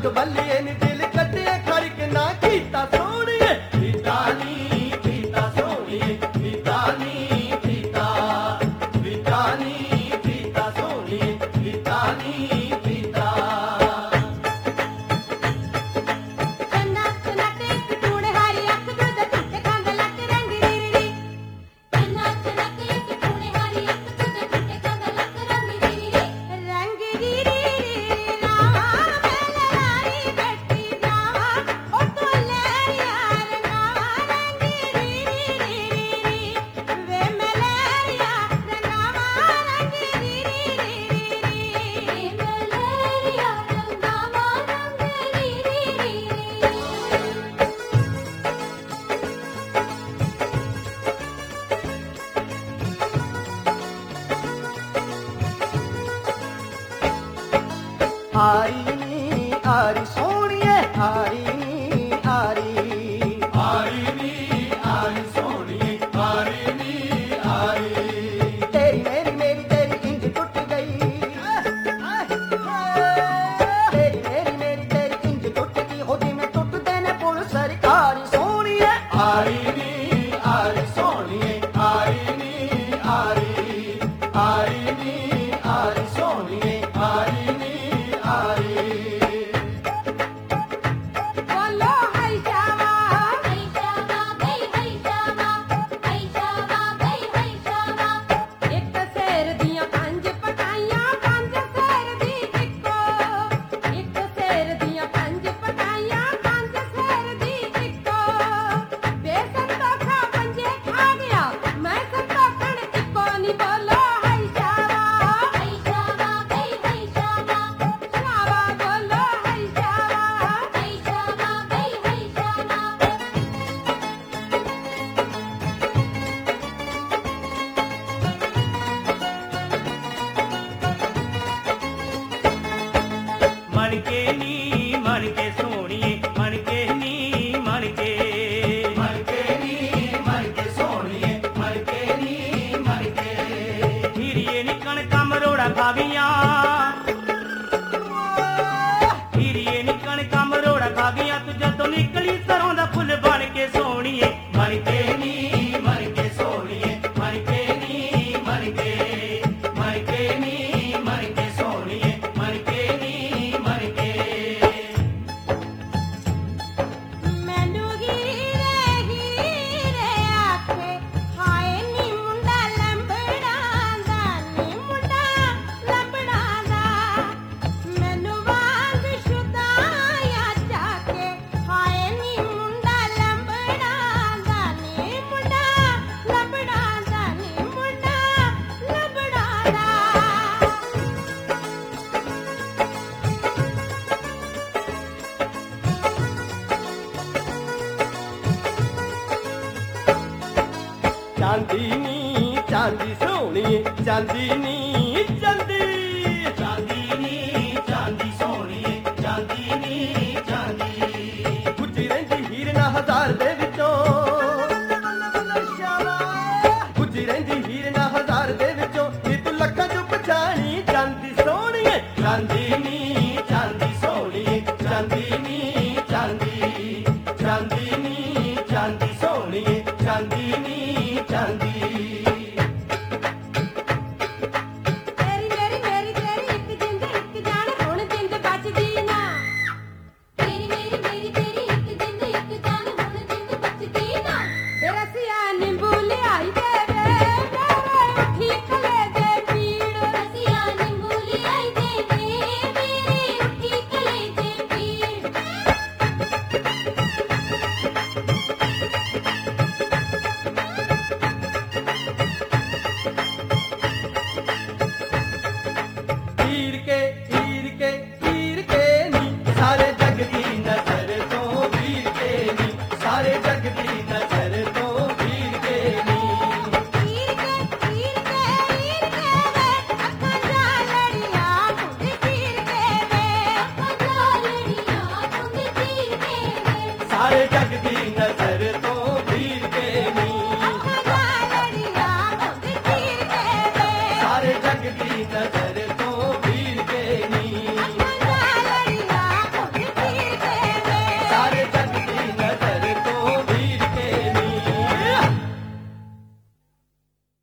ਬੱਲੀਏ ਨੀ ਦਿਲ ਕੱਟੇ ਖੜਕ ਨਾ ਕੀਤਾ ਸੋਹਣੀਏ ਕੀਤਾ ਨੀ ਕੀਤਾ ਸੋਹਣੀਏ ਕੀਤਾ ਨੀ ਕੀਤਾ ਕੀਤਾ ਨੀ ਕੀਤਾ ਸੋਹਣੀਏ ਕੀਤਾ ਨੀ ਕੀਤਾ ਚੰਨਾ ਚਨਾਤੇ ਟੂਣ ਹਾਰੀ ਅੱਖ ਦੁੱਧ ਟੁੱਟ ਖੰਗ ਲੱਕ ਰੰਗ ਰੀਰੀ ਚੰਨਾ ਚਨਾਤੇ ਟੂਣ ਹਾਰੀ ਅੱਖ ਦੁੱਧ ਟੁੱਟ ਖੰਗ ਲੱਕ ਰੰਗ ਰੀਰੀ ਰਾਵਾ ਮੈਂ ਲੜਾਈ ਬੈਠੀ ਜਾਵਾ ਉਹ ਤੋਲੇ ਯਾਰ ਨਾਵਾ ਰੰਗ ਰੀਰੀ ਵੇ ਮੈਂ ਲੈਰਿਆ ਰੰਗਾਵਾ ਰੰਗ ਰੀਰੀ ਵੇ ਮੈਂ ਲੈਰਿਆ ਰੰਗਾਵਾ ਰੰਗ ਰੀਰੀ ਆਰੀ ਨੀ ਆਰੀ ਸੋਹਣੀਏ ਆਰੀ ਨੀ ਆਰੀ ਆਰੀ ਨੀ ਆਰੀ ਸੋਹਣੀਏ ਆਰੀ ਨੀ ਆਰੀ ਤੇਰੀ ਮੇਰੀ ਤੇਰੀ ਇੰਜ ਟੁੱਟ ਗਈ ਤੇਰੀ ਮੇਰੀ ਇੰਜ ਟੁੱਟ ਗਈ ਹੋ ਜਿਵੇਂ ਟੁੱਟਦੇ ਨੇ ਪੁਲ ਸਰਕਾਰੀ ਸੋਹਣੀਏ ਆਰੀ ਨੀ ਆਰੀ ਸੋਹਣੀਏ ਆਰੀ ਨੀ ਆਰੀ ਆਰੀ ਨੀ ਆਰੀ ਸੋਹਣੀਏ ਆਰੀ ਨੀ ਆਰੀ ਬੋਲੋ ਹਈ ਜਾਵਾ ਬਈ ਹਈ ਜਾਵਾ ਇੱਕ ਸੇਰ ਦੀਆਂ ਪੰਜ ਪਟਾਈਆਂ ਪੰਜ ਸੇਰ ਦੀ ਇੱਕੋ ਇੱਕ ਸੇਰ ਦੀਆਂ ਪੰਜ ਪਟਾਈਆਂ ਪੰਜ ਸੇਰ ਦੀ ਇੱਕੋ ਬੇਸੰਤੋਖਾ ਪੰਜੇ ਖਾ ਗਿਆ ਮੈਂ ਸੰਤੋਖਣ ਇੱਕੋ ਨੀ ਬੋਲੋ ਹਈ ਜਾਵਾ ਬਈ ਹਈ ਜਾਵਾ ਸ਼ਾਵਾ ਬੋਲੋ ਹਈ ਜਾਵਾ ਬਈ ਹਈ ਜਾਵਾ ਮਣ ਕੇ ਸੋਹਣੀਏ ਮਣ ਕੇ ਨੀ ਮਣ ਕੇ ਸੋਹਣੀਏ ਮਰ ਕੇ ਨੀ ਮਰ ਕੇ ਹੀਰੀਏ ਨੀ ਕਣਕਾਂ ਮਰੋੜਾ ਖਾਵੀਆਂ ਹੀਰੀਏ ਨੀ ਕਣਕਾਂ ਮਰੋੜਾ ਖਾਵੀਆਂ ਤੂੰ ਜਦੋਂ ਨਿਕਲੀ ਸਰੋਂ ਦਾ ਫੁੱਲ ਬਣ ਕੇ ਸੋਹਣੀਏ ਮਣ ਕੇ ਨੀ ਮਣ ਕੇ ਸੋਹਣੀਏ ਮਣ ਕੇ ਨੀ ਮਣ ਕੇ ਮਣ ਕੇ ਨੀ ਮਣ ਕੇ ਸੋਹਣੀਏ ਮਣ ਕੇ ਨੀ ਮਣ ਕੇ ਮੈਨੂੰ ਹੀਰੇ ਆਖੇ ਹਾਏ ਨੀ ਮੁੰਡਾ ਲੰਬੜਾਂ ਦਾ ਮੈਨੂੰ ਵਾਂਗ ਸ਼ੁਦਾਇਆ ਚਾਕੇ ਹਾਏ ਨੀ ਮੁੰਡਾ ਲੰਬੜਾਂ ਦਾ ਨੀ ਮੁੰਡਾ ਲੰਬੜਾਂ ਦਾ ਚਾਂਦੀ ਨੀ ਚਾਂਦੀ ਸੋਹਣੀਏ ਚਾਂਦੀ ਨੀ ਚਾਂਦੀ ਚਾਂਦੀ ਸੋਹਣੀਏ ਚਾਂਦੀ ਨੀ ਚਾਂਦੀ ਗੁੱਜੀ ਰਹਿੰਦੀ ਹੀਰ ਨਾ ਹਜ਼ਾਰ ਦੇ ਵਿੱਚੋਂ ਗੁੱਜੀ ਰਹਿੰਦੀ ਹੀਰ ਨਾ ਹਜ਼ਾਰ ਦੇ ਵਿੱਚੋਂ ਨੀ ਤੂੰ ਲੱਖਾਂ ਚੋਂ ਪਛਾਣੀ ਚਾਂਦੀ ਸੋਹਣੀਏ ਚਾਂਦੀ ਨੀ ਚਾਂਦੀ ਸੋਹਣੀਏ ਚਾਂਦੀ ਨੀ ਚਾਂਦੀ ਚਾਂਦੀ ਨੀ ਚਾਂਦੀ ਸੋਹਣੀਏ ਚਾਂਦੀ ਨੀ ਚਾਂਦੀ ਤੇਰੀ ਮੇਰੀ ਇੱਕ ਜਿੰਦ ਇੱਕ ਜਾਨ ਹੁਣ ਜਿੰਦ ਬਚਦੀ ਨਾ ਤੇਰੀ ਮੇਰੀ ਇੱਕ ਜਿੰਦ ਇੱਕ ਜਾਨ ਹੁਣ ਜਿੰਦ ਬਚਦੀ ਨਾ ਰਸੀਆ ਨਿੰਬੂ ਲਿਆਈ ਦੇ ਮੇਰੇ ਉੱਠੀ ਕਲੇ ਦੇ ਪੀੜ ਰਸੀਆ ਨਿੰਬੂ ਲਿਆਈ ਦੇ ਮੇਰੀ ਉੱਠੀ ਕਲੇ ਦੇ ਪੀੜ ਹੀਰ ਕੇ ਨੀ ਸਾਰੇ ਜਗ ਦੀ ਨਜ਼ਰ ਤੋਂ ਵੀਰ ਕੇ ਨੀ ਸਾਰੇ ਜਗ ਦੀ ਨਜ਼ਰ ਤੋਂ ਵੀਰ ਕੇ ਨੀ ਹੀਰ ਕੇ ਵੇ ਅੱਖਾਂ ਜਾ ਲੜੀਆਂ ਕੁੰਡੀ ਚੀਰ ਕੇ ਵੇ ਅੱਖਾਂ ਜਾ ਲੜੀਆਂ ਕੁੰਡੀ ਚੀਰ ਕੇ ਵੇ ਸਾਰੇ ਜਗ ਦੀ ਨਜ਼ਰ ਤੋਂ ਵੀਰ ਕੇ ਨੀ ਅੱਖਾਂ ਜਾ ਲੜੀਆਂ ਕੁੰਡੀ ਚੀਰ ਕੇ ਵੇ ਸਾਰੇ ਜਗ ਦੀ